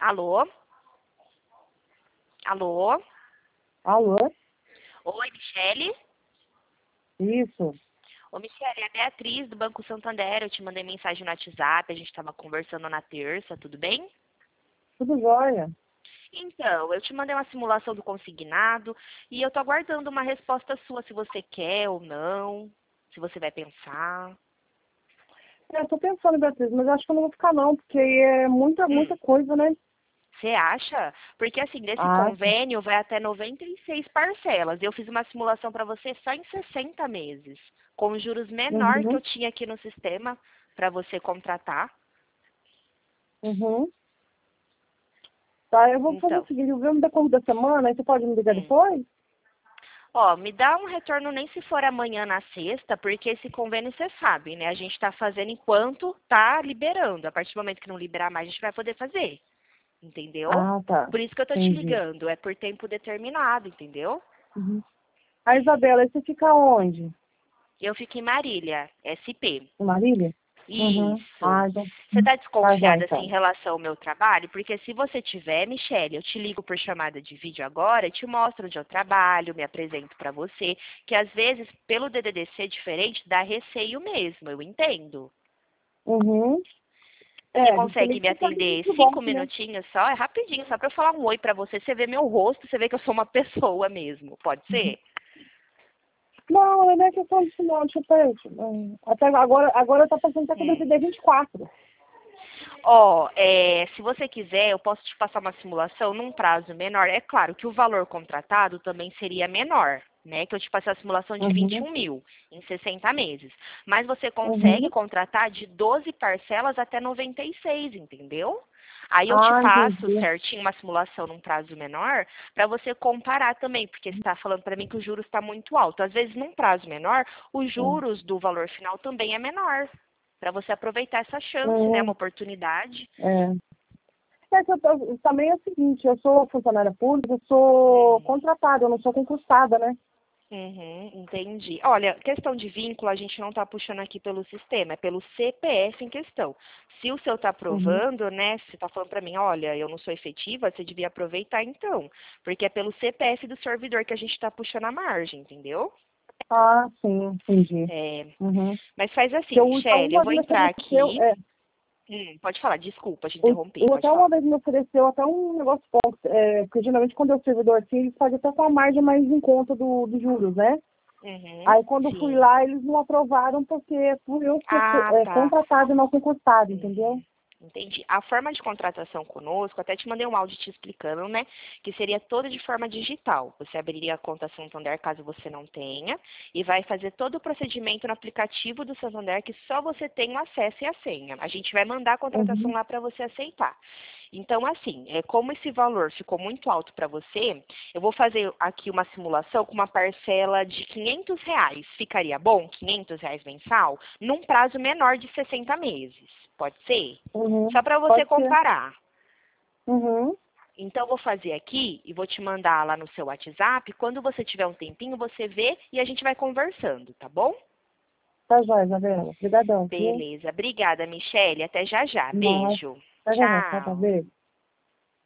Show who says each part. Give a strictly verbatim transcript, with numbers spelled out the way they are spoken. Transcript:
Speaker 1: Alô? Alô?
Speaker 2: Alô?
Speaker 1: Oi, Michele?
Speaker 2: Isso.
Speaker 1: Ô, Michele, é a Beatriz do Banco Santander. Eu te mandei mensagem no WhatsApp, a gente estava conversando na terça, tudo bem?
Speaker 2: Tudo jóia?
Speaker 1: Então, eu te mandei uma simulação do consignado e eu tô aguardando uma resposta sua se você quer ou não, se você vai pensar.
Speaker 2: É, eu tô pensando, Beatriz, mas eu acho que eu não vou ficar não, porque aí é muita,
Speaker 1: Hum,
Speaker 2: muita coisa, né?
Speaker 1: você acha? Porque assim, desse
Speaker 2: Acho.
Speaker 1: convênio vai até noventa e seis parcelas. Eu fiz uma simulação para você só em sessenta meses, com os juros menor que eu
Speaker 2: Uhum,
Speaker 1: tinha aqui no sistema para você contratar.
Speaker 2: uhum. Tá, eu vou fazer o
Speaker 1: Então,
Speaker 2: seguinte, eu vou no decorrer da semana, aí você pode me ligar
Speaker 1: hum.
Speaker 2: depois?
Speaker 1: Ó, me dá um retorno nem se for amanhã na sexta, porque esse convênio você sabe, né? A gente está fazendo enquanto tá liberando. A partir do momento que não liberar mais, a gente vai poder fazer. Entendeu?
Speaker 2: Ah, tá.
Speaker 1: Por isso que eu tô te
Speaker 2: Entendi.
Speaker 1: ligando. É por tempo determinado, entendeu?
Speaker 2: Uhum. A Isabela, aí você fica onde?
Speaker 1: Eu fico em Marília, S P.
Speaker 2: Em Marília? Uhum.
Speaker 1: Isso.
Speaker 2: Ah, então.
Speaker 1: Você está
Speaker 2: Tá já,
Speaker 1: desconfiada assim em
Speaker 2: então.
Speaker 1: relação ao meu trabalho? Porque se você tiver, Michele, eu te ligo por chamada de vídeo agora, te mostro onde eu trabalho, me apresento para você, que às vezes, pelo D D D ser diferente, dá receio mesmo, eu entendo.
Speaker 2: Uhum.
Speaker 1: Você
Speaker 2: É, a gente também
Speaker 1: consegue me
Speaker 2: precisa saber
Speaker 1: atender
Speaker 2: muito bom,
Speaker 1: cinco
Speaker 2: né?
Speaker 1: minutinhos só? É rapidinho, só para eu falar um oi para você. Você vê meu rosto, você vê que eu sou uma pessoa mesmo. Pode ser?
Speaker 2: Não, não é questão disso não, deixa eu ver. Hum, Até agora, agora eu tô passando até com o
Speaker 1: Hum.
Speaker 2: D D D vinte e quatro.
Speaker 1: Ó, é, se você quiser, eu posso te passar uma simulação num prazo menor. É claro que o valor contratado também seria menor, né? Que eu te passei a simulação de vinte e
Speaker 2: Uhum.
Speaker 1: um mil em sessenta meses. Mas você consegue
Speaker 2: Uhum.
Speaker 1: contratar de doze parcelas até noventa e seis, entendeu? Aí eu te
Speaker 2: Ah,
Speaker 1: passo
Speaker 2: entendi.
Speaker 1: certinho uma simulação num prazo menor para você comparar também, porque você está falando para mim que o juros está muito alto. Às vezes, num prazo menor, os
Speaker 2: Hum.
Speaker 1: juros do valor final também é menor para você aproveitar essa chance, né? Uma
Speaker 2: Hum,
Speaker 1: oportunidade.
Speaker 2: é. É que eu tô- também é o seguinte, eu sou funcionária pública, eu sou
Speaker 1: Uhum.
Speaker 2: contratada, eu não sou concursada, né?
Speaker 1: Uhum, entendi. Olha, questão de vínculo a gente não está puxando aqui pelo sistema, é pelo C P F em questão. Se o seu está
Speaker 2: Uhum.
Speaker 1: aprovando, né? Se está falando para mim, olha, eu não sou efetiva, você devia aproveitar então, porque é pelo C P F do servidor que a gente está puxando a margem, entendeu?
Speaker 2: Ah, sim, entendi.
Speaker 1: É,
Speaker 2: Uhum.
Speaker 1: mas faz assim,
Speaker 2: Porque o Itaú
Speaker 1: Michele, eu
Speaker 2: uma
Speaker 1: vou
Speaker 2: vez me
Speaker 1: entrar
Speaker 2: ofereceu,
Speaker 1: aqui.
Speaker 2: é,
Speaker 1: Hum, pode falar, desculpa, te
Speaker 2: o
Speaker 1: interrompi,
Speaker 2: o
Speaker 1: pode
Speaker 2: Itaú uma
Speaker 1: falar.
Speaker 2: vez me ofereceu até um negócio bom, é, porque geralmente quando é o servidor assim, eles fazem até com a margem mais em conta do, dos juros, né?
Speaker 1: Uhum,
Speaker 2: Aí quando eu fui
Speaker 1: sim.
Speaker 2: lá, eles não aprovaram porque fui eu ser
Speaker 1: Ah,
Speaker 2: é,
Speaker 1: tá.
Speaker 2: contratada e não concursada, entendeu?
Speaker 1: Uhum, entendi. A forma de contratação conosco, até te mandei um áudio te explicando, né? Que seria toda de forma digital. Você abriria a conta Santander caso você não tenha e vai fazer todo o procedimento no aplicativo do Santander que só você tem o acesso e a senha. A gente vai mandar a contratação
Speaker 2: Uhum.
Speaker 1: lá para você aceitar. Então, assim, é, como esse valor ficou muito alto para você, eu vou fazer aqui uma simulação com uma parcela de quinhentos reais. Ficaria bom? quinhentos reais mensal? Num prazo menor de sessenta meses. Pode ser? Só
Speaker 2: Uhum.
Speaker 1: para você
Speaker 2: Pode ser.
Speaker 1: comparar.
Speaker 2: Uhum.
Speaker 1: Então, eu vou fazer aqui e vou te mandar lá no seu WhatsApp. Quando você tiver um tempinho, você vê e a gente vai conversando, tá bom?
Speaker 2: Tá jóia, Isabela. Obrigadão, viu?
Speaker 1: Beleza. Obrigada, Michele. Até já já.
Speaker 2: Mas,
Speaker 1: Beijo.
Speaker 2: tá já, tá, tá,
Speaker 1: Tchau.
Speaker 2: beijo.